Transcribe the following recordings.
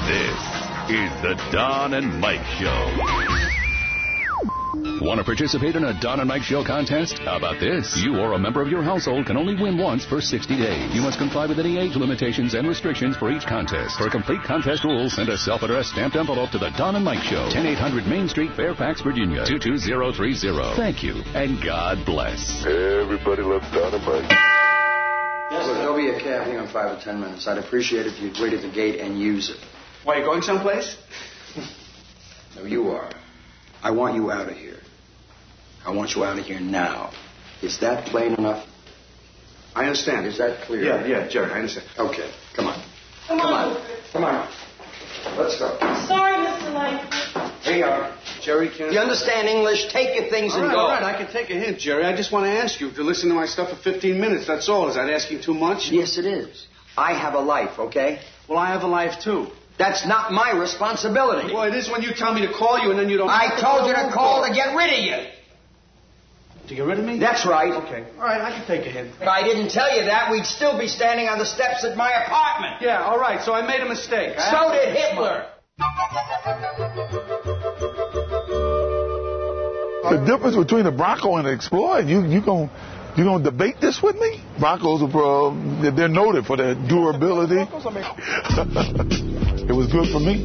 This is the Don and Mike Show. Want to participate in a Don and Mike Show contest? How about this? You or a member of your household can only win once for 60 days. You must comply with any age limitations and restrictions for each contest. For complete contest rules, send a self-addressed stamped envelope to the Don and Mike Show, 10800 Main Street, Fairfax, Virginia, 22030. Thank you, and God bless. Everybody loves Don and Mike. Yes, there'll be a cab here in 5 or 10 minutes. I'd appreciate it if you'd wait at the gate and use it. Why, you going someplace? No, you are. I want you out of here. I want you out of here now. Is that plain enough? I understand. Is that clear? Yeah, Jerry, I understand. Okay, come on. Come on. Let's go. Sorry, Mr. Mike. Here you are. Jerry, can... You understand English? Take your things and go. All right, I can take a hint, Jerry. I just want to ask you to listen to my stuff for 15 minutes. That's all. Is that asking too much? Yes, it is. I have a life, okay? Well, I have a life, too. That's not my responsibility. Well, it is when you tell me to call you and then you don't... I told you to call to get rid of you. To get rid of me? That's right. Okay. All right, I can take a hint. If I didn't tell you that, we'd still be standing on the steps at my apartment. Yeah, all right, so I made a mistake. So did Hitler. The difference between a Bronco and an Explorer, you gonna debate this with me? Broncos are they're noted for their durability. It was good for me.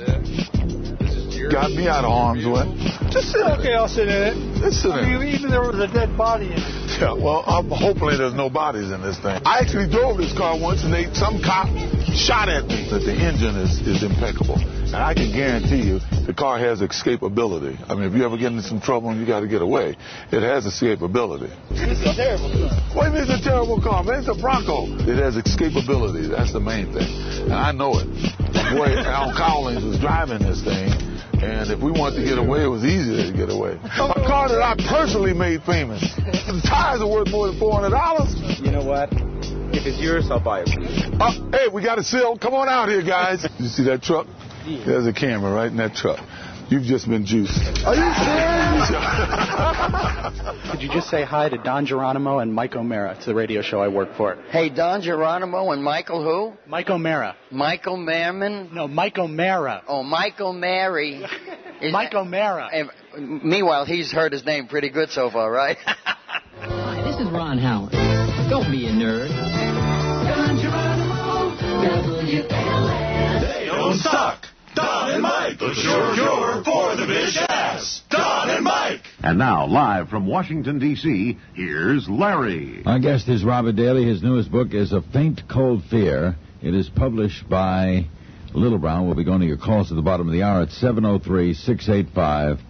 Got me out of harm's way. Just sit. Okay, I'll sit in it. Just sit in it. Even there was a dead body in it. Yeah, well, hopefully there's no bodies in this thing. I actually drove this car once, and some cop shot at me. That the engine is impeccable, and I can guarantee you the car has escapability. I mean, if you ever get into some trouble and you got to get away, it has escapability. It's a terrible car. What do you mean it's a terrible car, man? It's a Bronco. It has escapability. That's the main thing, and I know it. My boy Al Collins was driving this thing. And if we wanted to get away, it was easier to get away. A car that I personally made famous. The tires are worth more than $400. You know what? If it's yours, I'll buy it for you. Hey, we got a seal. Come on out here, guys. You see that truck? Yeah. There's a camera right in that truck. You've just been juiced. Are you serious? Could you just say hi to Don Geronimo and Mike O'Mara? It's the radio show I work for. Hey, Don Geronimo and Michael who? Mike O'Mara. Michael Merriman? No, Mike O'Mara. Oh, Michael Mary. Mike O'Mara. Meanwhile, he's heard his name pretty good so far, right? Hi, this is Ron Howard. Don't be a nerd. Don Geronimo, WLS. They don't suck. Don and Mike, the sure cure for the bitch ass. Don and Mike. And now, live from Washington, D.C., here's Larry. Our guest is Robert Daly. His newest book is A Faint Cold Fear. It is published by Little Brown. We'll be going to your calls at the bottom of the hour at 703-685-2177.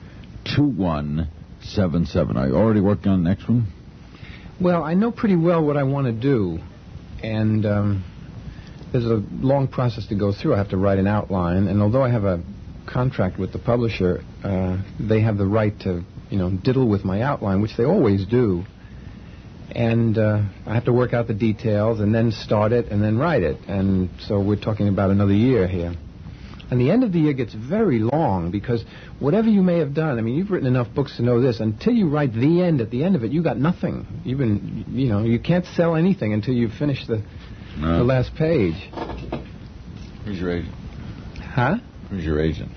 Are you already working on the next one? Well, I know pretty well what I want to do, and there's a long process to go through. I have to write an outline, and although I have a contract with the publisher, they have the right to, diddle with my outline, which they always do. And I have to work out the details and then start it and then write it. And so we're talking about another year here. And the end of the year gets very long because whatever you may have done, I mean, you've written enough books to know this, until you write the end at the end of it, you got nothing. Even, you can't sell anything until you finish the last page. Who's your agent? Huh? Who's your agent?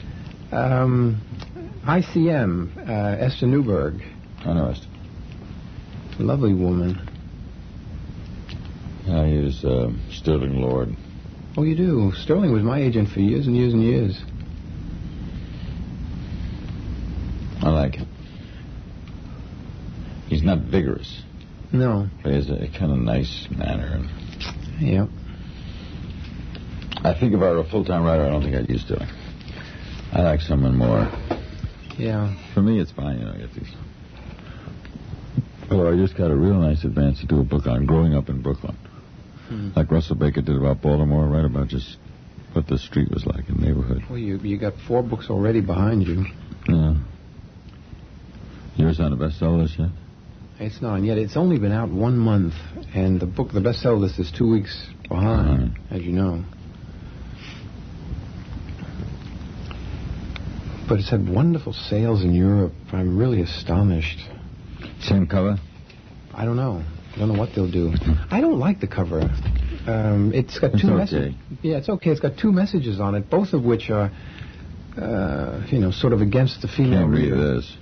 ICM, Esther Newberg. I know Esther. Lovely woman. I use Sterling Lord. Oh, you do? Sterling was my agent for years and years and years. I like him. He's not vigorous. No. But he has a kind of nice manner. Yep. I think if I were a full-time writer, I don't think I'd use Sterling. I like someone more. Yeah. For me, it's fine, I get these. Although I just got a real nice advance to do a book on growing up in Brooklyn. Like Russell Baker did about Baltimore, right about just what the street was like in the neighborhood. Well, you got 4 books already behind you. Yeah. Yours on the bestseller list yet? It's not yet. It's only been out 1 month, and the bestseller list is 2 weeks behind, as you know. But it's had wonderful sales in Europe. I'm really astonished. Same cover? I don't know. I don't know what they'll do. I don't like the cover. It's got two messages. Yeah, it's okay. It's got two messages on it, both of which are, sort of against the female reader. Can't read this.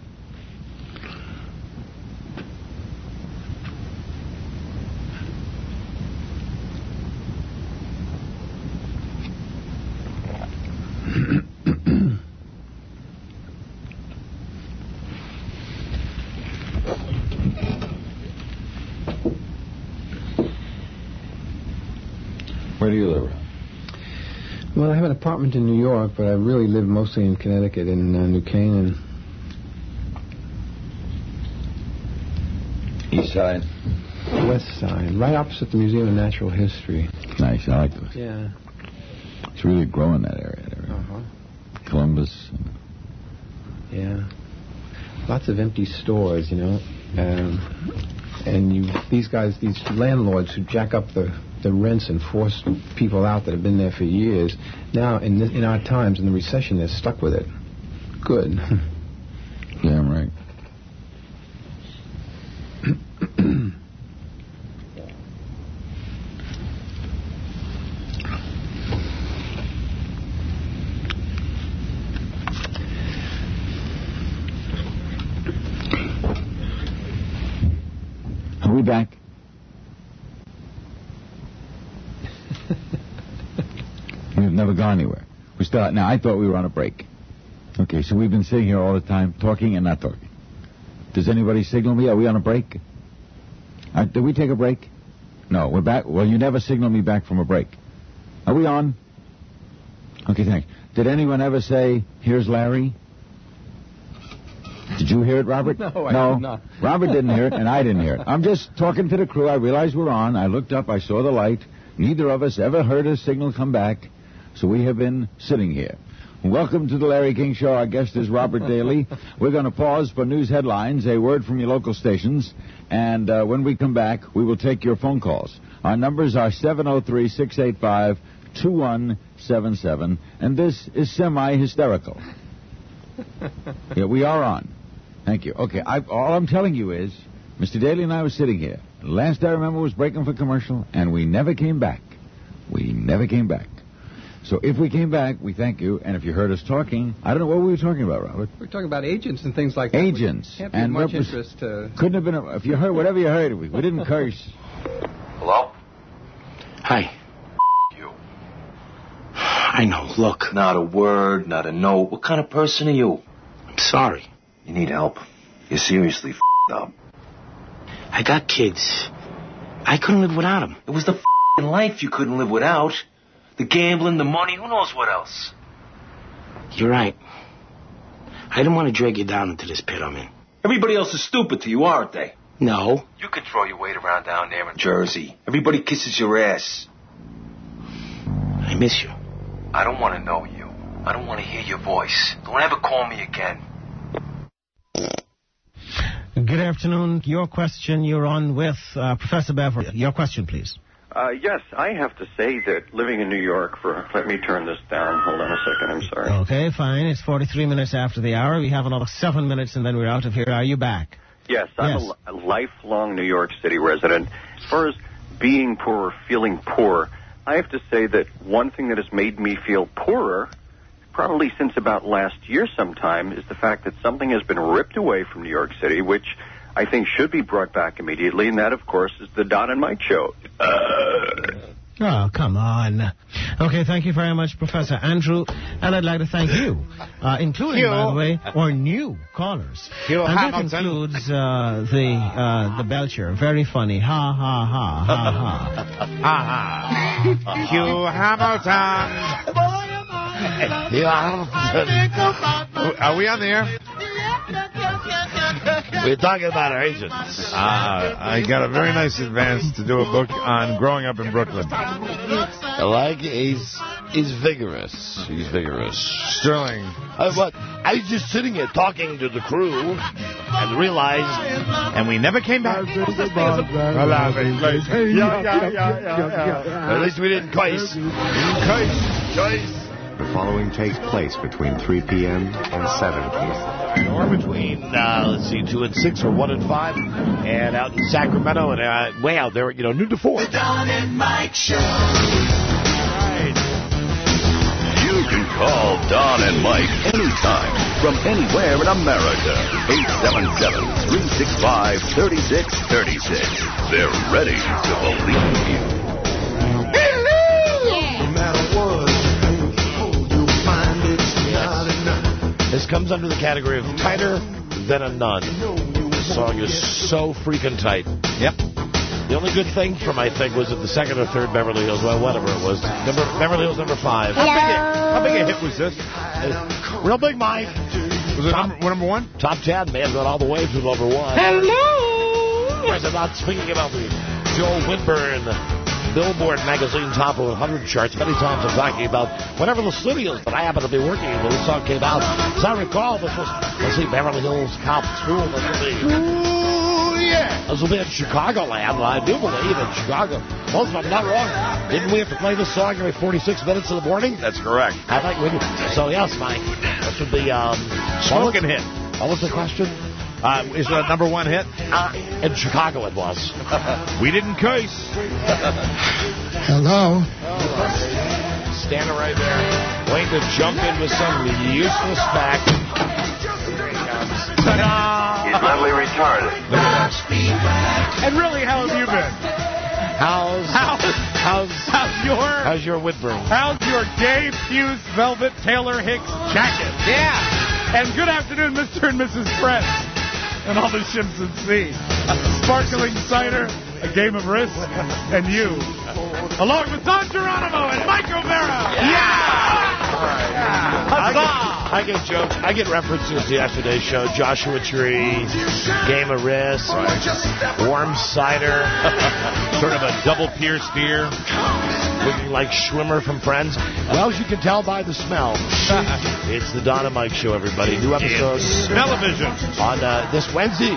Where do you live? Well, I have an apartment in New York, but I really live mostly in Connecticut, in New Canaan. East side? West side, right opposite the Museum of Natural History. Nice, I like this. Yeah. It's really growing, that area there. Uh-huh. Columbus. Yeah. Lots of empty stores, and these landlords who jack up the rents and force people out that have been there for years, now in our times, in the recession, they're stuck with it. Good. Damn right. Are we back? We've never gone anywhere. We still. Now, I thought we were on a break. Okay, so we've been sitting here all the time, talking and not talking. Does anybody signal me? Are we on a break? Did we take a break? No, we're back. Well, you never signal me back from a break. Are we on? Okay, thanks. Did anyone ever say, "Here's Larry"? Did you hear it, Robert? No, I did not. Robert didn't hear it, and I didn't hear it. I'm just talking to the crew. I realized we're on. I looked up. I saw the light. Neither of us ever heard a signal come back, so we have been sitting here. Welcome to the Larry King Show. Our guest is Robert Daly. We're going to pause for news headlines, a word from your local stations, and when we come back, we will take your phone calls. Our numbers are 703-685-2177, and this is semi-hysterical. Yeah, we are on. Thank you. Okay, all I'm telling you is, Mr. Daly and I were sitting here. Last I remember was breaking for commercial, and we never came back. We never came back. So if we came back, we thank you. And if you heard us talking, I don't know what we were talking about, Robert. We were talking about agents and things like that. Agents. Can't be much interest. Couldn't have been. If you heard whatever you heard, we didn't curse. Hello? Hi. You. I know. Look. Not a word, not a note. What kind of person are you? I'm sorry. You need help. You're seriously up. I got kids. I couldn't live without them. It was the life you couldn't live without. The gambling, the money, who knows what else? You're right. I didn't want to drag you down into this pit I'm in. Everybody else is stupid to you, aren't they? No. You can throw your weight around down there in Jersey. Everybody kisses your ass. I miss you. I don't want to know you. I don't want to hear your voice. Don't ever call me again. Good afternoon. Your question, you're on with Professor Beverly. Your question, please. Yes, I have to say that living in New York let me turn this down. Hold on a second, I'm sorry. Okay, fine. It's 43 minutes after the hour. We have another 7 minutes and then we're out of here. Are you back? Yes, I'm a lifelong New York City resident. As far as being poor or feeling poor, I have to say that one thing that has made me feel poorer, probably since about last year sometime, is the fact that something has been ripped away from New York City, which I think should be brought back immediately, and that, of course, is the Don and Mike Show. Oh, come on. Okay, thank you very much, Professor Andrew. And I'd like to thank you, including, by the way, our new callers. Hugh and Hamilton. that includes the Belcher. Very funny. Ha, ha, ha, ha, ha. Ha, ha. Hugh Hamilton. Hugh Hamilton. Are we on the air? We're talking about our agents. I got a very nice advance to do a book on growing up in Brooklyn. I like it. He's vigorous. He's vigorous. Sterling. I was just sitting here talking to the crew and realized... And we never came back. At least we didn't curse. Curse. The following takes place between 3 p.m. and 7 p.m. Or between, 2 and 6 or 1 and 5. And out in Sacramento and way out there, noon to 4. The Don and Mike Show. You can call Don and Mike anytime from anywhere in America. 877-365-3636. They're ready to believe you. This comes under the category of tighter than a nun. This song is so freaking tight. Yep. The only good thing from, I think, was at the second or third Beverly Hills, well, whatever it was. Beverly Hills #5. How big a hit was this? Real big, Mike. Was it number one? Top 10. May have gone all the way to #1. Hello. Yes, I'm not speaking about the Joel Whitburn Billboard magazine top 100 charts. Many times I'm talking about whatever the studios that I happen to be working in when this song came out. As I recall, this was, Beverly Hills Cop 2. This will be in Chicagoland. I do believe in Chicago. Most of them, not wrong. Didn't we have to play this song every 46 minutes in the morning? That's correct. I think we did. So, yes, Mike, this would be smoking hit. What was the question? Is it a #1 hit? In Chicago it was. We didn't curse. Hello. Standing right there, waiting to jump in with some useless fact. Ta-da! He's mentally retarded. And really, how have you been? How's your Whitburn? How's your Gay Fuse Velvet Taylor Hicks jacket? Yeah. And good afternoon, Mr. and Mrs. Friends. And all the ships at sea. Sparkling cider, a game of risk, and you. Along with Don Geronimo and Mike O'Mara. I get jokes. I get references to yesterday's show. Joshua Tree, Game of Risk, warm cider, Sort of a double pierced ear. looking like Schwimmer from Friends. Well, as you can tell by the smell, it's the Don and Mike Show, everybody. New episode. Smell-o-vision. On this Wednesday.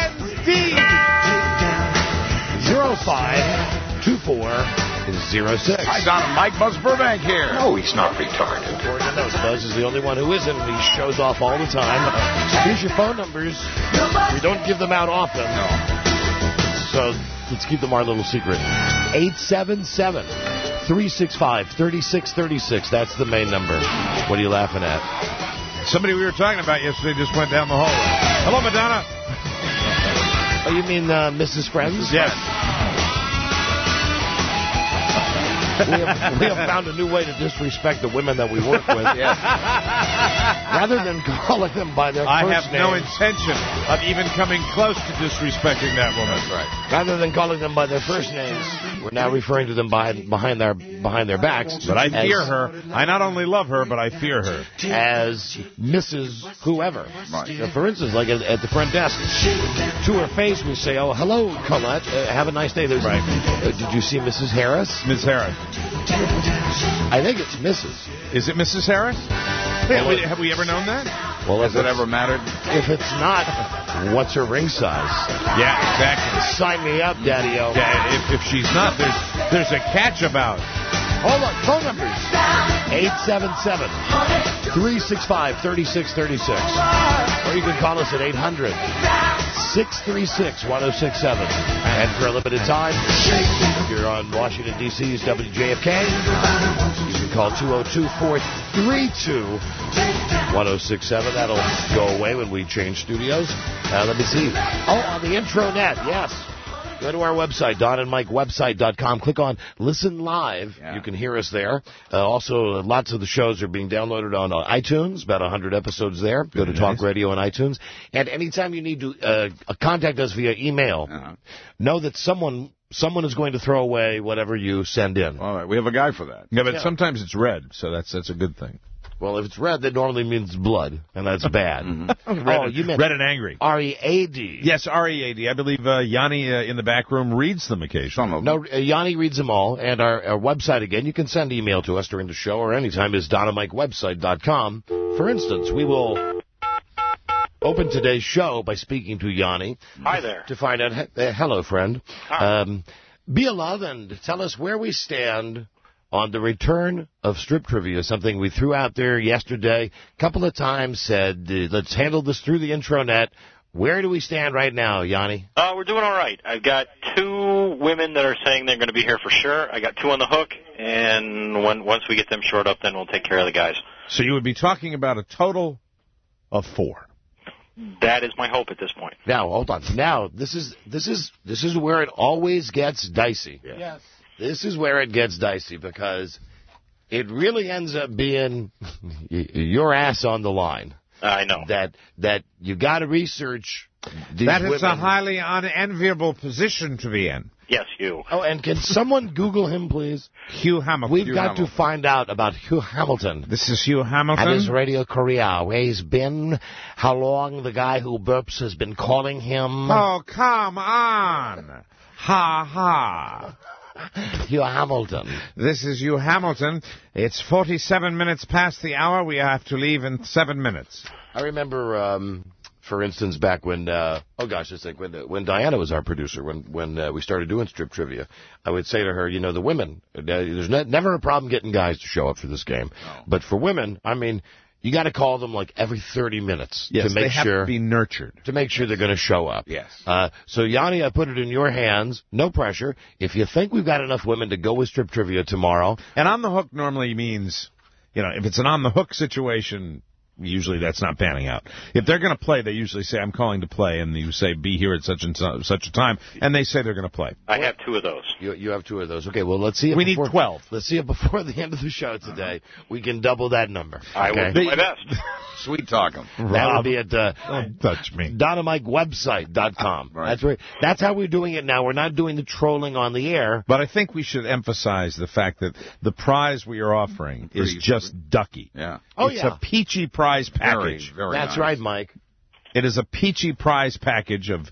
052406. Hi, Don and Mike. Buzz Burbank here. No, he's not retarded. Buzz is the only one who isn't, and he shows off all the time. Here's your phone numbers. We don't give them out often. No. So let's keep them our little secret. 877-365-3636. That's the main number. What are you laughing at? Somebody we were talking about yesterday just went down the hallway. Hello, Madonna. Oh, you mean Mrs. Friends? Yes. We have found a new way to disrespect the women that we work with. Yes. Rather than calling them by their first I have names. no intention of even coming close to disrespecting that woman. That's right. Rather than calling them by their first names, we're now referring to them behind their backs. But I fear her. I not only love her, but I fear her. As Mrs. Whoever. Right. For instance, like at the front desk, to her face we say, "Oh, hello, Colette. Have a nice day." There's, right. Did you see Mrs. Harris? Ms. Harris. I think it's Mrs. Is it Mrs. Harris? Well, have we ever known that? Well, Has it ever mattered? If it's not, what's her ring size? Yeah, exactly. Sign me up, Daddy-O. Yeah, if she's not, there's a catch about. Hold on, phone numbers. 877-365-3636. Or you can call us at 800-636-1067. And for a limited time, if you're on Washington, D.C.'s WJFK, you can call 202-432-1067. That'll go away when we change studios. Let me see. Oh, on the intranet, yes. Go to our website, donandmikewebsite.com. Click on Listen Live. Yeah. You can hear us there. Also, lots of the shows are being downloaded on iTunes, about 100 episodes there. Go to Talk Radio on iTunes. And anytime you need to contact us via email, know that someone is going to throw away whatever you send in. All right, we have a guy for that. Yeah, but sometimes it's red, so that's a good thing. Well, if it's red, that normally means blood, and that's bad. You meant red and angry. R-E-A-D. Yes, R-E-A-D. I believe Yanni in the back room reads them occasionally. No, Yanni reads them all, and our website, again, you can send email to us during the show or anytime, is donandmikewebsite.com. For instance, we will open today's show by speaking to Yanni. Hi there. To find out, hello, friend. Hi. Be a love and tell us where we stand on the return of strip trivia, something we threw out there yesterday. A couple of times said, let's handle this through the intranet. Where do we stand right now, Yanni? We're doing all right. I've got 2 women that are saying they're going to be here for sure. I got 2 on the hook, and once we get them shored up, then we'll take care of the guys. So you would be talking about a total of 4. That is my hope at this point. Now, hold on. Now, this is where it always gets dicey. Yes. This is where it gets dicey because it really ends up being your ass on the line. I know. That you got to research these That women. is a highly unenviable position to be in. Yes, Hugh. Oh, and can someone Google him, please? Hugh Hamilton. We've got to find out about Hugh Hamilton. This is Hugh Hamilton. And his radio career, where he's been, how long the guy who burps has been calling him. Oh, come on. Ha, ha. Hugh Hamilton. This is Hugh Hamilton. It's 47 minutes past the hour. We have to leave in 7 minutes. I remember, for instance, back when, when Diana was our producer, when we started doing strip trivia, I would say to her, the women, there's never a problem getting guys to show up for this game. No. But for women, I mean, you got to call them like every 30 minutes to make they have to be nurtured. To make sure they're going to show up. Yes. So, Yanni, I put it in your hands. No pressure. If you think we've got enough women to go with strip trivia tomorrow. And on the hook normally means, if it's an on the hook situation, usually that's not panning out. If they're going to play, they usually say, I'm calling to play, and you say, be here at such and such a time, and they say they're going to play. I have 2 of those. You have 2 of those. Okay, well, let's see if we need 12. Let's see if before the end of the show today, we can double that number. I will do my best. Sweet talking. That would be at don't touch me. DonnaMikeWebsite.com. Right. That's how we're doing it now. We're not doing the trolling on the air. But I think we should emphasize the fact that the prize we are offering is just ducky. Yeah. It's a peachy prize package. Very That's nice. right, Mike. It is a peachy prize package of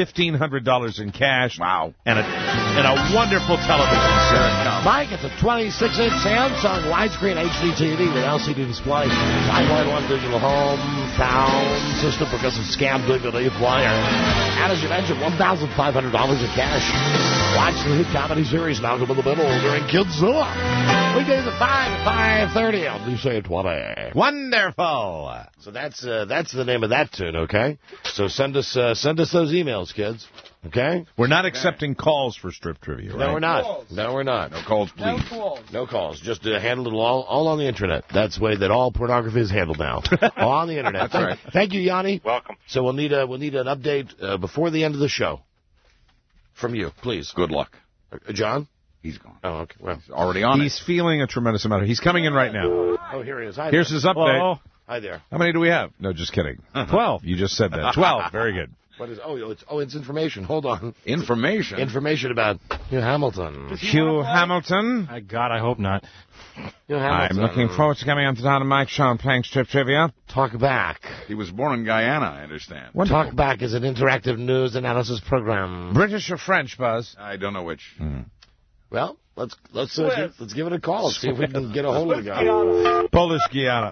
$1,500 in cash. Wow. And a wonderful television set. Mike, it's a 26-inch Samsung widescreen HD TV with LCD display, 5.1 digital home, sound system, progressive scam DVD player. And as you mentioned, $1,500 in cash. Watch the hit comedy series Malcolm in the Middle during Kidzilla. Weekdays at 5 to 5:30 on Lucy at 20. Wonderful. So that's the name of that tune, okay? So send us those emails, kids. Okay? We're not accepting calls for strip trivia, right? No, we're not. No, we're not. No calls, please. No calls. Just handle it all on the internet. That's the way that all pornography is handled now. All on the internet. That's right. Thank you, Yanni. Welcome. So we'll need an update before the end of the show from you, please. Good luck. John? He's gone. Oh, okay. Well, he's already on He's feeling a tremendous amount. He's coming in right now. Oh, here he is. Hi Here's there. his update. Hello. Hi there. How many do we have? No, just kidding. 12. You just said that. 12. Very good. What is? It's information. Hold on. Information. Information about Hugh Hamilton. Hugh Hamilton. God, I hope not. Hugh Hamilton. I'm looking forward to coming on to Don and Mike Show and playing strip trivia. Talk Back. He was born in Guyana, I understand. Talk Back is an interactive news analysis program. British or French, Buzz? I don't know which. Well, let's give it a call. See if we can get a hold of the guy. Polish Guiana.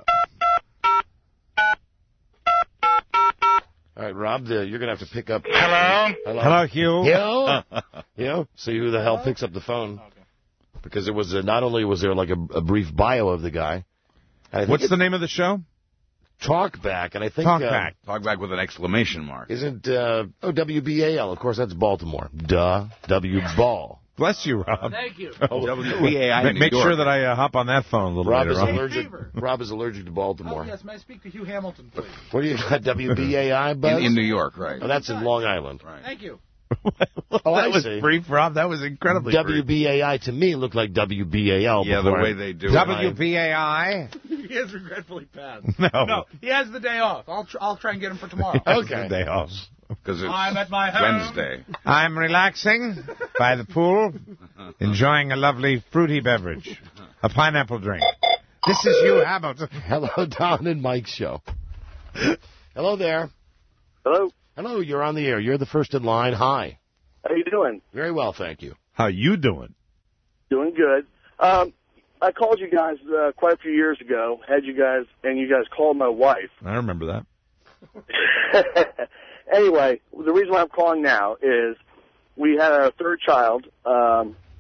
All right, Rob, you're going to have to pick up. Hello, Hugh. Hugh? See who the hell picks up the phone. Okay. Because it was not only was there like a brief bio of the guy. What's the name of the show? Talk Back, and I think... Talk Back. Talk Back with an exclamation mark. Isn't, WBAL, of course, that's Baltimore. W-Ball. Bless you, Rob. Thank you. WBAI Make sure that I hop on that phone a little Rob later on. Rob is allergic to Baltimore. Oh, yes, may I speak to Hugh Hamilton, please? What do you got, WBAI, Buzz? In New York, right. Oh, that's in Long Island. Right. Thank you. That was brief, Rob. That was incredibly brief. WBAI to me looked like WBAL. Yeah, the way they do it. WBAI? He has regretfully passed. No, he has the day off. I'll try and get him for tomorrow. Okay. The day off. Because it's I'm at my home. Wednesday. I'm relaxing by the pool, enjoying a lovely fruity beverage, a pineapple drink. This is Hugh Hamilton. Hello, Don and Mike Show. Hello there. Hello. Hello, you're on the air. You're the first in line. Hi. How you doing? Very well, thank you. How you doing? Doing good. I called you guys quite a few years ago. You guys called my wife. I remember that. Anyway, the reason why I'm calling now is we had our third child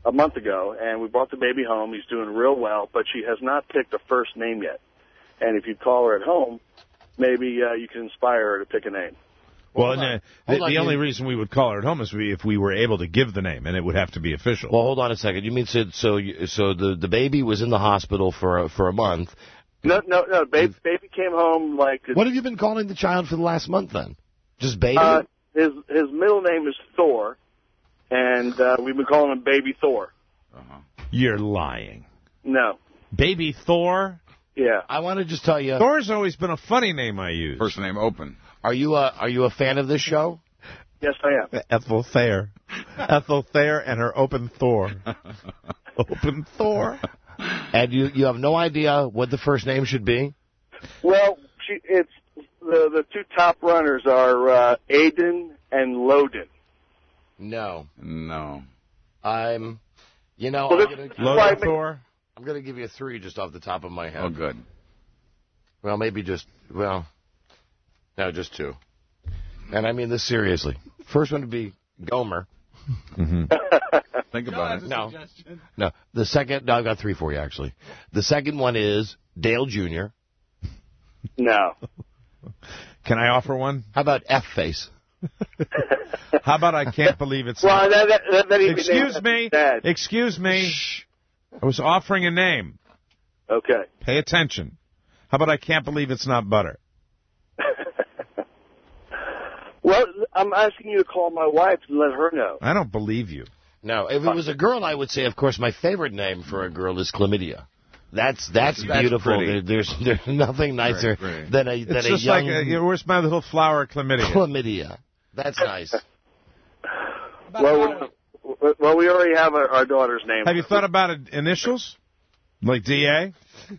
a month ago, and we brought the baby home. He's doing real well, but she has not picked a first name yet. And if you call her at home, maybe you can inspire her to pick a name. Well, the only reason we would call her at home is if we were able to give the name, and it would have to be official. Well, hold on a second. You mean so the baby was in the hospital for a month? No. Baby came home like. What have you been calling the child for the last month then? Just baby? His middle name is Thor, and we've been calling him Baby Thor. You're lying. No. Baby Thor? Yeah. I want to just tell you. Thor's always been a funny name I use. First name Open. Are you a fan of this show? Yes, I am. Ethel Thayer. Ethel Thayer and her Open Thor. Open Thor. And you have no idea what the first name should be? Well, it's the two top runners are Aiden and Loden. No. Loden Thor? I'm going to give you a 3 just off the top of my head. Oh, good. Well, maybe just 2. And I mean this seriously. First one would be Gomer. Mm-hmm. Think about it. No. The second, no, I've got 3 for you, actually. The second one is Dale Jr. No. Can I offer one? How about F-Face? How about I can't believe it's... Well, Excuse me. Shh. I was offering a name. Okay. Pay attention. How about I can't believe it's not butter? Well, I'm asking you to call my wife and let her know. I don't believe you. No, if it was a girl, I would say, of course, my favorite name for a girl is Chlamydia. That's beautiful. There's nothing nicer than a it's young... just like, where's my little flower Chlamydia? Chlamydia. That's nice. Well, we already have our daughter's name. Have you thought about initials? Like D.A.?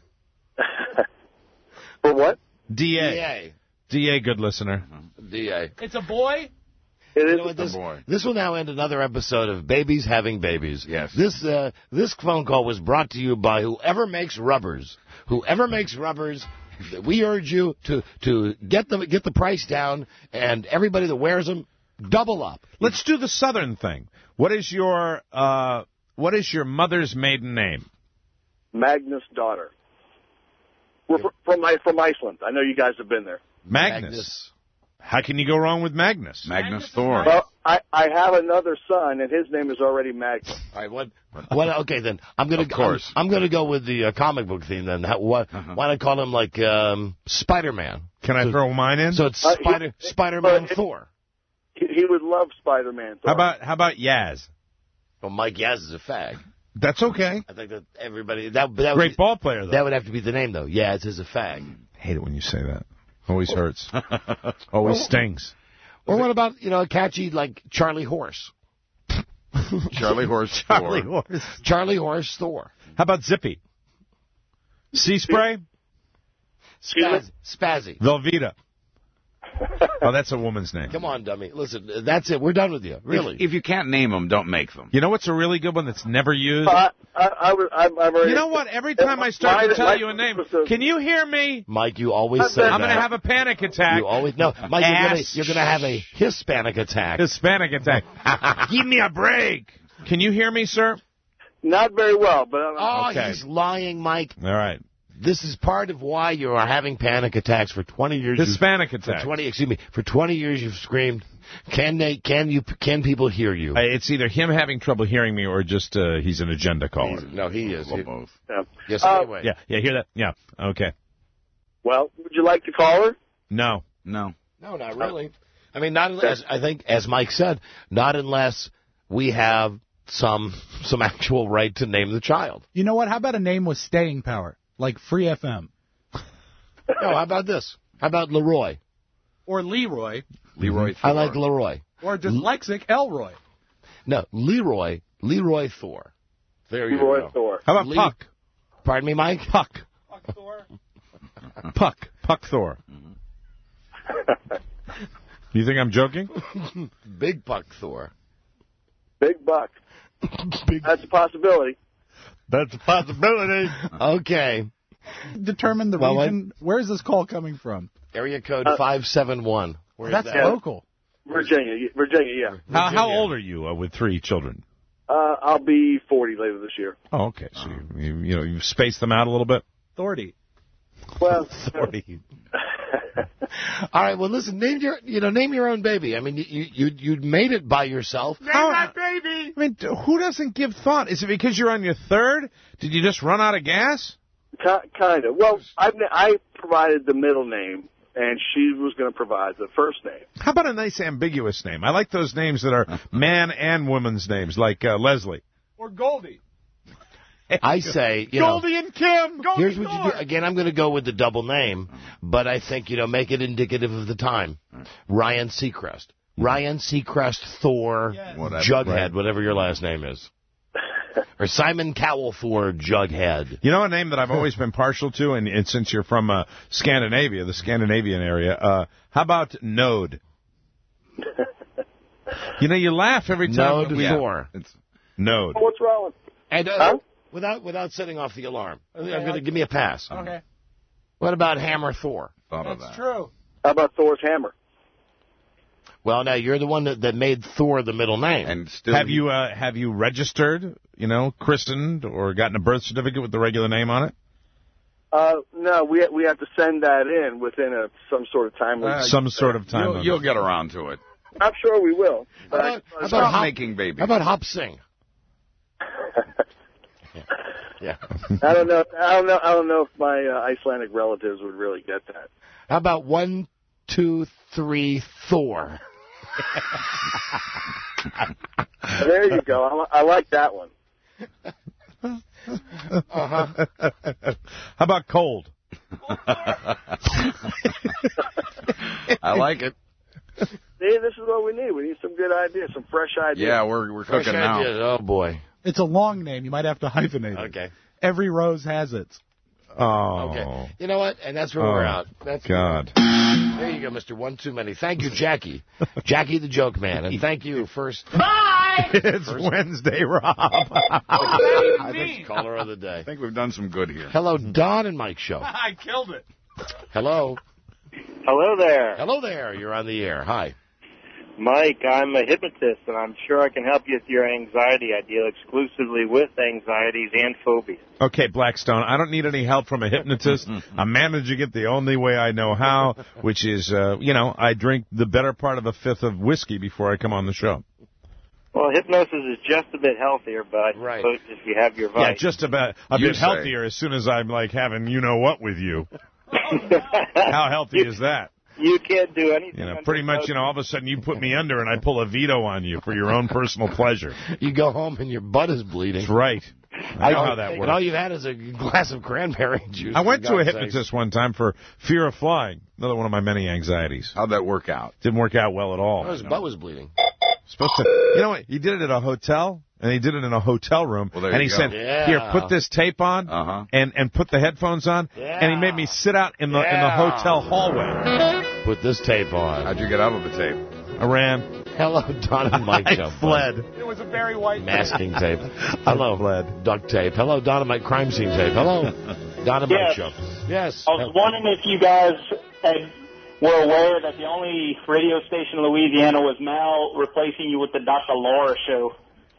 For what? D.A. D.A., good listener. D.A. It's a boy? It is a boy. This will now end another episode of Babies Having Babies. Yes. This phone call was brought to you by whoever makes rubbers. Whoever makes rubbers, we urge you to get the price down, and everybody that wears them, double up. Let's do the Southern thing. What is your mother's maiden name? Magnus' daughter. We're from Iceland. I know you guys have been there. Magnus. How can you go wrong with Magnus? Magnus Thor. Well, I have another son, and his name is already Magnus. All right, what? Okay, then I'm gonna go with the comic book theme. Then why don't I call him like Spider-Man? Can I throw mine in? So it's Spider-Man Thor. He would love Spider-Man Thor. How about Yaz? Well, Mike Yaz is a fag. That's okay. I think that everybody great ball player though. That would have to be the name though. Yaz is a fag. I hate it when you say that. Always hurts. Always stings. Or what about, a catchy like Charlie Horse? Charlie Horse Thor. How about Zippy? Sea Spray? Spazzy. Velveeta. Oh, that's a woman's name. Come on, dummy. Listen, that's it. We're done with you. Really. If you can't name them, don't make them. You know what's a really good one that's never used? I'm already, you know what? Every time I start to tell you a name, can you hear me? Mike, you always say I'm going to have a panic attack. You always no, Mike. You're going to have a Hispanic attack. Hispanic attack. Give me a break. Can you hear me, sir? Not very well, but okay. He's lying, Mike. All right. This is part of why you are having panic attacks for 20 years. Hispanic attack. For 20 years you've screamed. Can people hear you? It's either him having trouble hearing me or just he's an agenda caller. He is. Both. Yeah. Yes. Anyway. Yeah. Hear that? Yeah. Okay. Well, would you like to call her? No, not really. I mean, not unless I think, as Mike said, not unless we have some actual right to name the child. You know what? How about a name with staying power? Like Free FM. No, how about this? How about Leroy? Or Leroy. Leroy Thor. I like Leroy. Or dyslexic Elroy. No, Leroy Thor. There you Leroy go. Thor. How about Puck? Pardon me, Mike? Puck. Puck Thor. Puck Thor. You think I'm joking? Big Puck Thor. Big Buck. That's a possibility. That's a possibility. Okay. Determine the region. Where is this call coming from? Area code 571. That's local. Virginia, yeah. How old are you with 3 children? I'll be 40 later this year. Oh, okay. So you've spaced them out a little bit. Thordy. Well, Thordy. All right. Well, listen. Name your own baby. I mean, you made it by yourself. Name my baby. I mean, who doesn't give thought? Is it because you're on your third? Did you just run out of gas? Kind of. Well, I provided the middle name, and she was going to provide the first name. How about a nice ambiguous name? I like those names that are man and woman's names, like Leslie. Or Goldie. I say, Goldie and Kim. Goldie here's what you do. Again, I'm going to go with the double name, but I think, make it indicative of the time. Ryan Seacrest. Ryan Seacrest, Thor, Jughead, whatever your last name is. Or Simon Cowell, Thor, Jughead. You know a name that I've always been partial to, and since you're from Scandinavia, the Scandinavian area, how about Node? You laugh every time. Node Thor. It's Node. What's wrong with And without setting off the alarm, I'm going to give me a pass. Okay. What about Hammer Thor? That's true. How about Thor's hammer? Well, now you're the one that made Thor the middle name. And still, have you registered? Christened or gotten a birth certificate with the regular name on it? No, we have to send that in within some sort of time limit. Some sort of time limit. You'll get around to it. I'm sure we will. How about making babies? How about Hop Sing? Yeah. I don't know if my Icelandic relatives would really get that. How about 1, 2, 3, Thor? There you go. I like that one. How about Cold? I like it. See, this is what we need. We need some good ideas, some fresh ideas. Yeah, we're cooking now. Oh, boy. It's a long name. You might have to hyphenate it. Okay. Every rose has its. Oh. Okay. You know what? And that's where we're out. That's God. There you go, Mr. One Too Many. Thank you, Jackie. Jackie the Joke Man. And thank you, first. Bye! It's Wednesday, Rob. I think caller of the day. I think we've done some good here. Hello, Don and Mike Show. I killed it. Hello. Hello there. Hello there. You're on the air. Hi. Mike, I'm a hypnotist, and I'm sure I can help you with your anxiety. I deal exclusively with anxieties and phobias. Okay, Blackstone, I don't need any help from a hypnotist. I'm managing it the only way I know how, which is, I drink the better part of a fifth of whiskey before I come on the show. Well, hypnosis is just a bit healthier, but I suppose if you have your vice. Yeah, just about a bit healthier as soon as I'm, having you-know-what with you. How healthy is that? You can't do anything. Pretty much, all of a sudden you put me under and I pull a veto on you for your own personal pleasure. You go home and your butt is bleeding. That's right. I know how that works. And all you've had is a glass of cranberry juice. I went to a hypnotist one time for fear of flying. Another one of my many anxieties. How'd that work out? Didn't work out well at all. His butt was bleeding. Supposed to. You know what? He did it at a hotel. And he did it in a hotel room. Well, and he said, here, put this tape on and put the headphones on. Yeah. And he made me sit out in the hotel hallway. Put this tape on. How'd you get out of the tape? I ran. Hello, Don and Mike Show. I fled. It was a very white masking tape. Hello, fled. Duct tape. Hello, Don and Mike crime scene tape. Hello, Don and Mike Show. Yes. I was wondering if you guys were aware that the only radio station in Louisiana was now replacing you with the Dr. Laura show.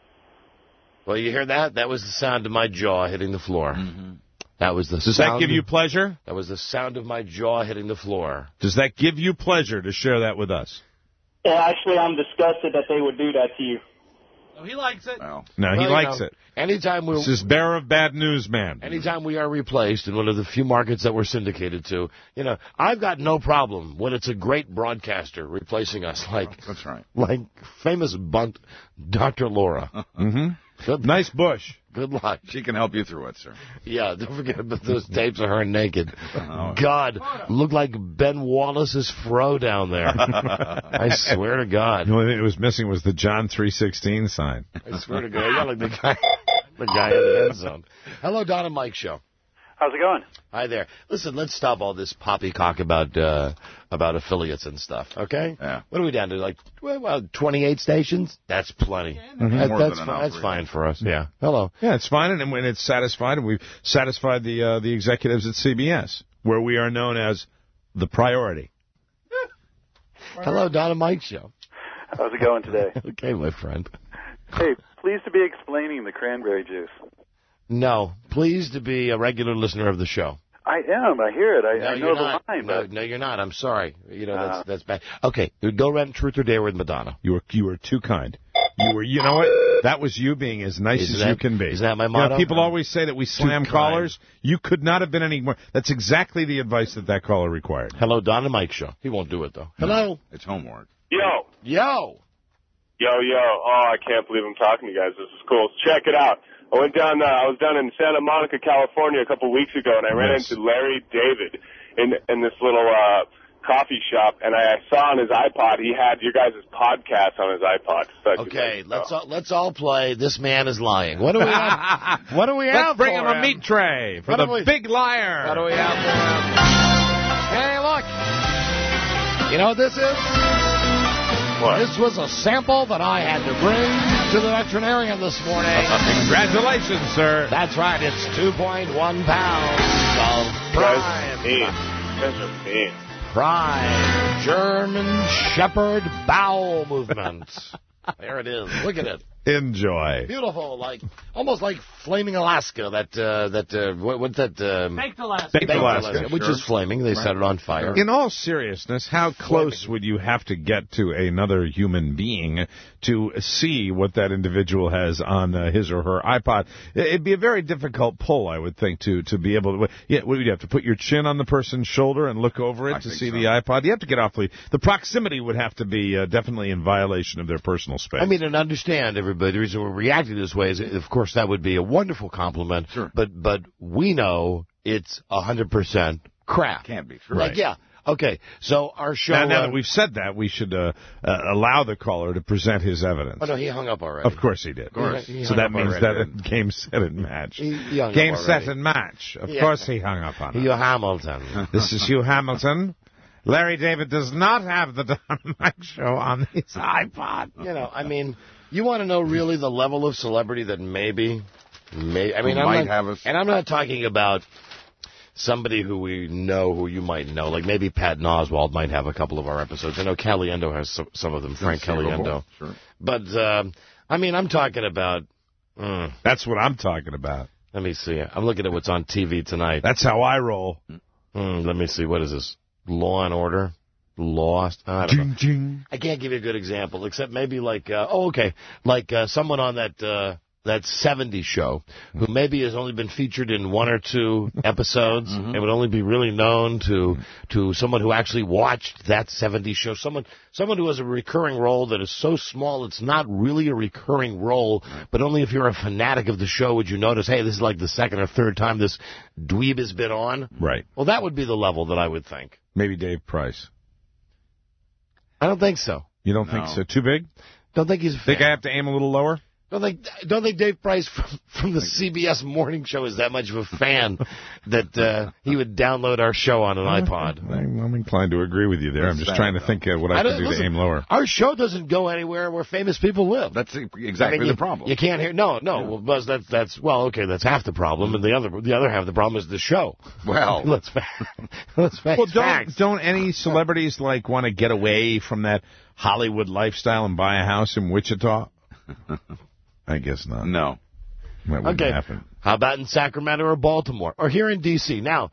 Well, you hear that? That was the sound of my jaw hitting the floor. Mm-hmm. That was the Does sound. That give you pleasure? That was the sound of my jaw hitting the floor. Does that give you pleasure to share that with us? Yeah, actually, I'm disgusted that they would do that to you. Oh, he likes it. No, he likes it. Anytime this is bearer of bad news, man. Anytime we are replaced in one of the few markets that we're syndicated to, I've got no problem when it's a great broadcaster replacing us, that's right, like famous bunt Dr. Laura. Mm-hmm. Nice bush. Good luck. She can help you through it, sir. Yeah, don't forget about those tapes of her naked. God, looked like Ben Wallace's fro down there. I swear to God. The only thing it was missing was the John 3:16 sign. I swear to God. Yeah, like the guy in the end zone. Hello, Don and Mike Show. How's it going? Hi there. Listen, let's stop all this poppycock about affiliates and stuff, okay? Yeah. What are we down to, 28 stations? That's plenty. Mm-hmm. That's fine for us. Yeah. Hello. Yeah, it's fine, and when it's satisfied, and we've satisfied the executives at CBS, where we are known as the priority. Hello, Don and Mike Show. How's it going today? Okay, my friend. Hey, Pleased to be explaining the cranberry juice. No. Pleased to be a regular listener of the show. I am. I hear it. I know the line. No, you're not. I'm sorry. You know, that's bad. Okay, go run Truth or Dare with Madonna. You were too kind. You know what? That was you being as nice as you can be. Isn't that my motto? People always say that we slam callers. You could not have been any more. That's exactly the advice that caller required. Hello, Don and Mike show. He won't do it, though. Hello? It's homework. Yo. Yo. Oh, I can't believe I'm talking to you guys. This is cool. Check it out. I was down in Santa Monica, California a couple of weeks ago, and I ran into Larry David in this little coffee shop, and I saw on his iPod he had your guys' podcast on his iPod. Okay, let's all play This Man Is Lying. What do we have? What do we have? Let's bring him a meat tray for the big liar. What do we have for him? Hey, look. You know what this is? What? This was a sample that I had to bring to the veterinarian this morning. Congratulations, sir. That's right. It's 2.1 pounds of prime. Prime German Shepherd bowel movement. There it is. Look at it. Enjoy. Beautiful, almost like Flaming Alaska. What's that? Baked Alaska. Baked Alaska, which is flaming. They set it on fire. In all seriousness, how close would you have to get to another human being to see what that individual has on his or her iPod? It'd be a very difficult pull, I would think, to be able to. Yeah, would you have to put your chin on the person's shoulder and look over it to see the iPod? You have to get awfully. The proximity would have to be definitely in violation of their personal space. I mean, and understand everybody. The reason we're reacting this way is, of course, that would be a wonderful compliment. Sure. But we know it's 100% crap. Can't be true. Like, yeah. Okay, so our show... Now that we've said that, we should allow the caller to present his evidence. Oh, no, he hung up already. Of course he did. Of course. So that means that game, set, and match. Game, set, and match. Of course he hung up on it. Hugh Hamilton. This is Hugh Hamilton. Larry David does not have the Don and Mike show on his iPod. You know, I mean, you want to know really the level of celebrity that maybe I mean, I'm not talking about somebody who we know, who you might know, like maybe Patton Oswalt might have a couple of our episodes. I know Caliendo has some of them, Frank Caliendo. Sure. But, I mean, I'm talking about... That's what I'm talking about. Let me see. I'm looking at what's on TV tonight. That's how I roll. Let me see. What is this? Law and Order? Lost? I don't know. I can't give you a good example, except maybe like... like someone on that 70s show who maybe has only been featured in one or two episodes and would only be really known to someone who actually watched that 70s show, someone who has a recurring role that is so small it's not really a recurring role, but only if you're a fanatic of the show would you notice, hey, this is like the second or third time this dweeb has been on. Right. Well, that would be the level that I would think. Maybe Dave Price. I don't think so. You don't think so? Too big? Don't think he's a fan. Think I have to aim a little lower? Don't think Dave Price from the CBS morning show is that much of a fan that he would download our show on an iPod. I'm inclined to agree with you there. I'm just trying to think what I can do to aim lower. Our show doesn't go anywhere where famous people live. That's exactly the problem. You can't hear. No. Well, Buzz, that's half the problem, and the other half of the problem is the show. Well, let's face facts. Don't any celebrities want to get away from that Hollywood lifestyle and buy a house in Wichita? I guess not. No. That wouldn't happen. How about in Sacramento or Baltimore or here in D.C.? Now,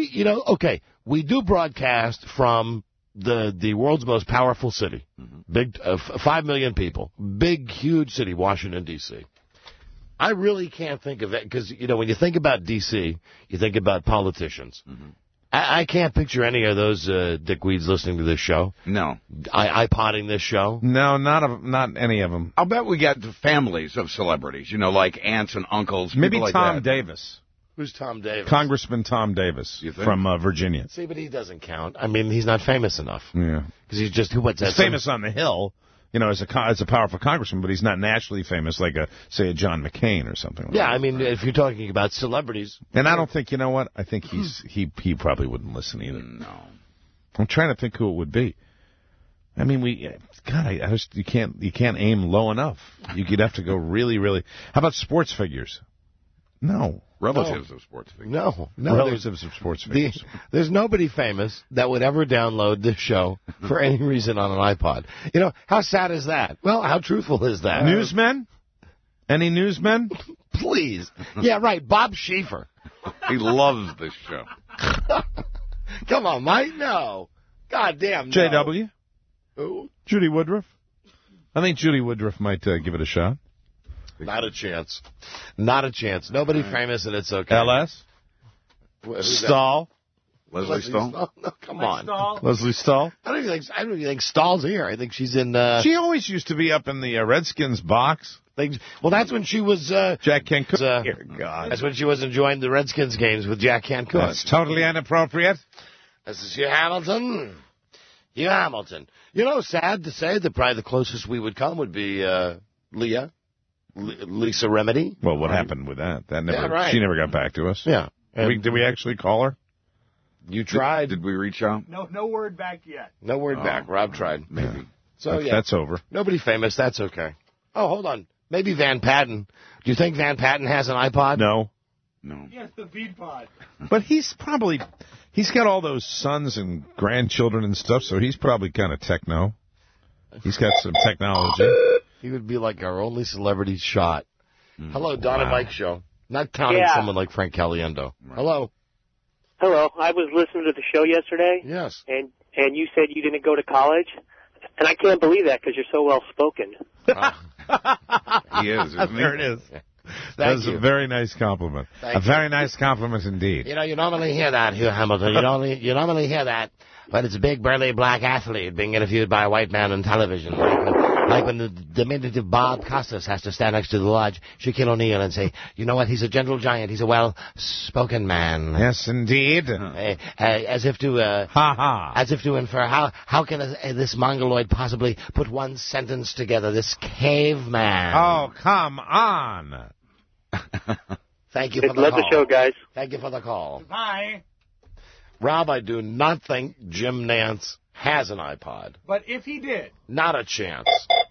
we do broadcast from the world's most powerful city, big 5 million people, big, huge city, Washington, D.C. I really can't think of it because, when you think about D.C., you think about politicians. I can't picture any of those dickweeds listening to this show. No. iPodding this show. No, not any of them. I'll bet we got families of celebrities, like aunts and uncles. Maybe like Tom that. Davis. Who's Tom Davis? Congressman Tom Davis from Virginia. See, but he doesn't count. I mean, he's not famous enough. Yeah. Because he's just... He's famous on the Hill. As a powerful congressman, but he's not nationally famous like a John McCain or something like that. I mean, if you're talking about celebrities. And I don't think, I think he probably wouldn't listen either. No. I'm trying to think who it would be. I mean, you can't aim low enough. You'd have to go really, really. How about sports figures? No. Relatives of sports figures. No. Relatives of sports figures. There's nobody famous that would ever download this show for any reason on an iPod. How sad is that? Well, how truthful is that? Newsmen? Any newsmen? Please. Yeah, right. Bob Schieffer. He loves this show. Come on, Mike. No. God damn. No. JW? Who? Judy Woodruff? I think Judy Woodruff might give it a shot. Not a chance. Not a chance. Nobody famous, and it's okay. LS? Stahl? Leslie Stahl? No, come on. Leslie Stahl? I don't even think Stahl's here. I think she's in... She always used to be up in the Redskins box. Well, that's when she was... Jack Cancun. Dear God. That's when she was enjoying the Redskins games with Jack Cancun. That's totally inappropriate. This is Hugh Hamilton. Hugh Hamilton. You know, sad to say that probably the closest we would come would be Lisa Remedy. Well, what happened with that? Right. She never got back to us. Yeah. Did we actually call her? You tried. Did we reach out? No word back yet. No word back. Rob tried. Maybe. So, that's over. Nobody famous. That's okay. Oh, hold on. Maybe Van Patten. Do you think Van Patten has an iPod? No. Yes, the Beat Pod. But he's got all those sons and grandchildren and stuff, so he's probably kind of techno. He's got some technology. He would be like our only celebrity shot. Hello, Don and Mike Show. Not counting someone like Frank Caliendo. Right. Hello. Hello. I was listening to the show yesterday. Yes. And you said you didn't go to college. And I can't believe that because you're so well-spoken. He is, isn't he? There it is. That's a very nice compliment. Very nice compliment indeed. You know, you normally hear that, Hugh Hamilton. You normally hear that, but it's a big, burly black athlete being interviewed by a white man on television. Like when the diminutive Bob Costas has to stand next to the large Shaquille O'Neal and say, you know what, he's a gentle giant. He's a well-spoken man. Yes, indeed. As if to infer, how can this mongoloid possibly put one sentence together, this caveman? Oh, come on. Thank you for the call. Love the show, guys. Thank you for the call. Bye. Rob, I do not think Jim Nance has an iPod. But if he did. Not a chance.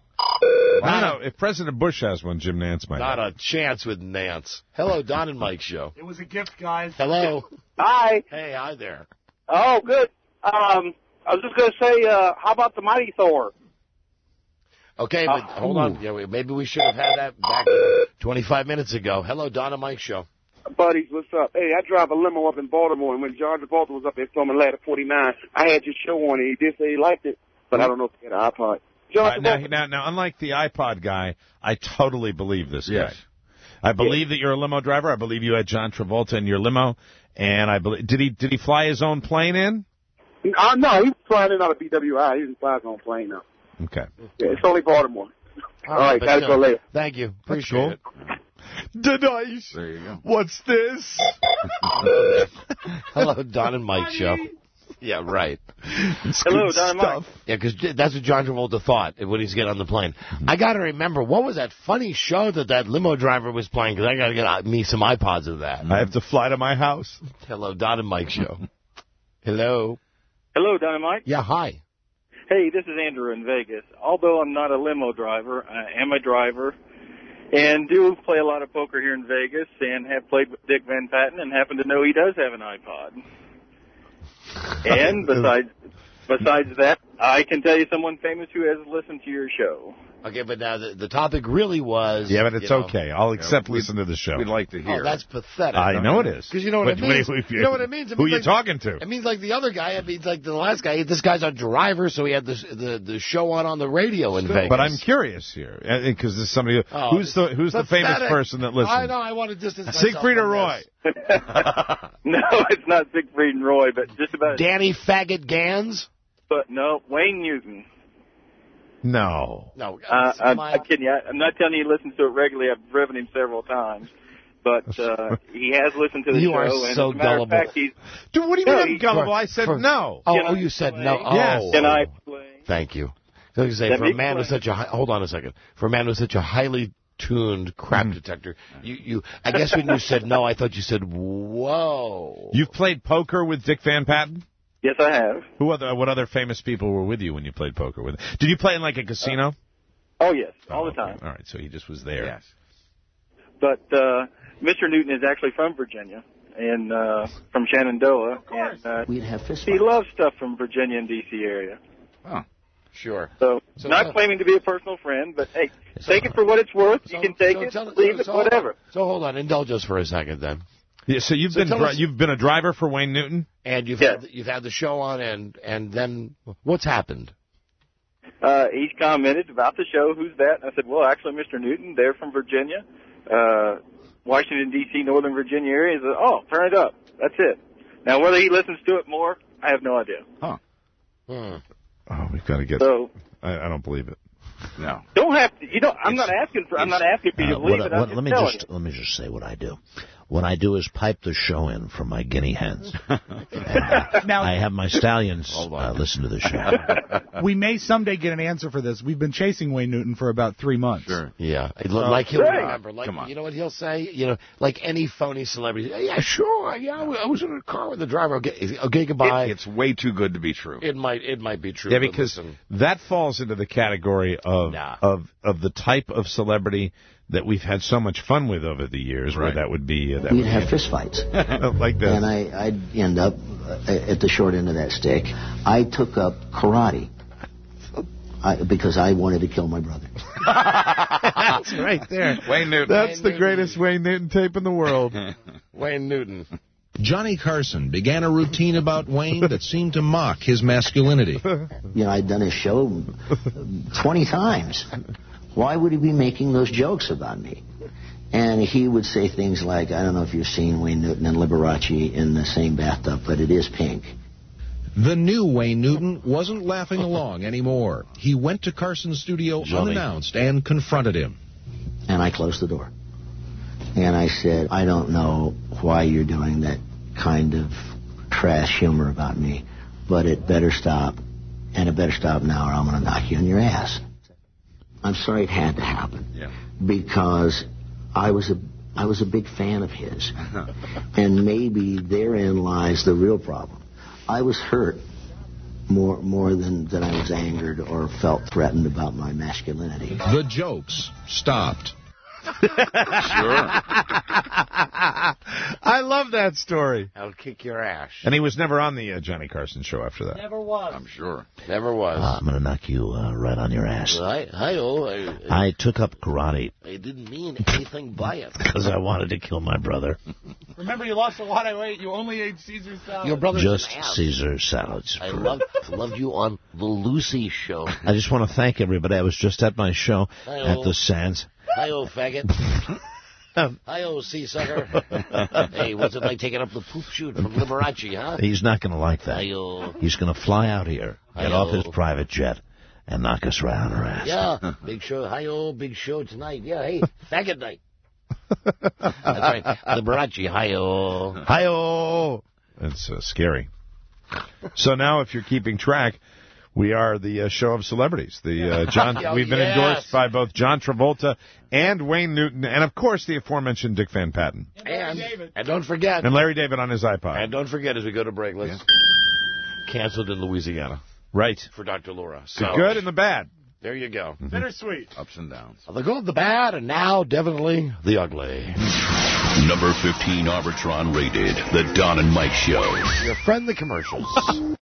No. If President Bush has one, Jim Nance might. Not a chance with Nance. Hello, Don and Mike Show. It was a gift, guys. Hello. Hi. Hey, hi there. Oh, good. I was just going to say, how about the Mighty Thor? Okay, but hold on. Yeah, maybe we should have had that back 25 minutes ago. Hello, Don and Mike Show. Buddies, what's up? Hey, I drive a limo up in Baltimore, and when John Travolta was up there filming Ladder 49, I had your show on, and he did say he liked it, but I don't know if he had an iPod. Now, unlike the iPod guy, I totally believe this guy. I believe that you're a limo driver. I believe you had John Travolta in your limo, and I believe did he fly his own plane in? No, he's flying in out of BWI. He didn't fly his own plane now. Okay. Yeah, it's only Baltimore. All right, gotta go later. Thank you. Appreciate it. Denise. There you go. What's this? Hello, Don and Mike Show. Yeah, right. Hello, Don and Mike. Yeah, because that's what John Travolta thought when he's getting on the plane. I got to remember, what was that funny show that limo driver was playing? Because I got to get me some iPods of that. I have to fly to my house. Hello, Don and Mike Show. Hello. Hello, Don and Mike. Yeah, hi. Hey, this is Andrew in Vegas. Although I'm not a limo driver, I am a driver and do play a lot of poker here in Vegas and have played with Dick Van Patten and happen to know he does have an iPod. And besides that, I can tell you someone famous who has listened to your show. Okay, but now the topic really was... Yeah, but it's okay. I'll listen to the show. We'd like to hear. Oh, that's pathetic. I know it is. Because you know what it means? You know what it means? Who are you talking to? It means like the other guy. It means like the last guy. This guy's a driver, so he had the show on the radio in Vegas. But I'm curious here, because there's somebody... who's the famous person that listens? I know, I want to distance myself. Siegfried or Roy? No, it's not Siegfried and Roy, but just about... Danny Faggot Gans? But no, Wayne Newton. No. I'm kidding you. I'm not telling you he listens to it regularly. I've driven him several times. But he has listened to the show. You are and so as a matter gullible. Of fact, Dude, what do you mean I'm gullible? I said no. Oh, you said no. Yes. Oh. Can I play? Thank you. So you say, for a man with such a... Hold on a second. For a man with such a highly tuned crap detector, I guess when you said no, I thought you said, whoa. You've played poker with Dick Van Patten? Yes, I have. What other famous people were with you when you played poker with him? Did you play in like a casino? Oh, yes, all the time. All right, so he just was there. Yes. But Mr. Newton is actually from Virginia, and from Shenandoah. And We'd have fist he loves stuff from Virginia and D.C. area. Oh. Sure. So not claiming to be a personal friend, but hey, take it for what it's worth. You can take it, leave it, whatever. So hold on, indulge us for a second then. Yeah, so you've been a driver for Wayne Newton, and you've had the show on, and then what's happened? He's commented about the show. Who's that? And I said, well, actually, Mr. Newton. They're from Virginia, Washington D.C., Northern Virginia area. He said, oh, turn it up. That's it. Now, whether he listens to it more, I have no idea. Huh. Oh, we've got to get. So I don't believe it. No. Don't have to. You know, I'm not asking for you to believe it. Let me just say what I do. What I do is pipe the show in from my guinea hens. Now, I have my stallions listen to the show. We may someday get an answer for this. We've been chasing Wayne Newton for about 3 months. Sure. Yeah. Like he'll remember. Like, you know what he'll say? You know, like any phony celebrity. Yeah, sure. Yeah, I was in a car with the driver. Okay, goodbye. It's way too good to be true. It might be true. Yeah, because that falls into the category of the type of celebrity that we've had so much fun with over the years, where that would be... We'd have fistfights. Like this. And I'd end up at the short end of that stick. I took up karate because I wanted to kill my brother. That's right there. Wayne Newton. That's the greatest Wayne Newton tape in the world. Wayne Newton. Johnny Carson began a routine about Wayne that seemed to mock his masculinity. You know, I'd done his show 20 times. Why would he be making those jokes about me? And he would say things like, I don't know if you've seen Wayne Newton and Liberace in the same bathtub, but it is pink. The new Wayne Newton wasn't laughing along anymore. He went to Carson's studio unannounced and confronted him. And I closed the door. And I said, I don't know why you're doing that kind of trash humor about me, but it better stop. And it better stop now or I'm going to knock you on your ass. I'm sorry it had to happen. Yeah. Because I was a big fan of his. And maybe therein lies the real problem. I was hurt more than I was angered or felt threatened about my masculinity. The jokes stopped. Sure. I love that story. I'll kick your ass. And he was never on the Johnny Carson show after that. Never was. I'm sure. Never was. I'm going to knock you right on your ass. I took up karate. I didn't mean anything by it. Because I wanted to kill my brother. Remember, you lost a lot of weight. You only ate Caesar salad. Your brother's just an ass. Caesar salads. I loved you on the Lucy show. I just want to thank everybody. I was just at my show at the Sands. Hi-oh, faggot. Hi-oh, sea-sucker. Hey, what's it like taking up the poop chute from Liberace, huh? He's not going to like that. Hi-oh. He's going to fly out here, get off his private jet, and knock us right on our ass. Yeah, big show. Hi-oh, big show tonight. Yeah, hey, faggot night. That's right. Liberace, hi-oh. Hi-oh. It's scary. So now, if you're keeping track, we are the show of celebrities. We've been endorsed by both John Travolta and Wayne Newton, and of course the aforementioned Dick Van Patten. And don't forget. And Larry David on his iPod. And don't forget, as we go to break, let's canceled in Louisiana. Right. For Dr. Laura. So, the good and the bad. There you go. Mm-hmm. Bittersweet. Ups and downs. The good, the bad, and now definitely the ugly. Number 15 Arbitron rated, The Don and Mike Show. Your friendly commercials.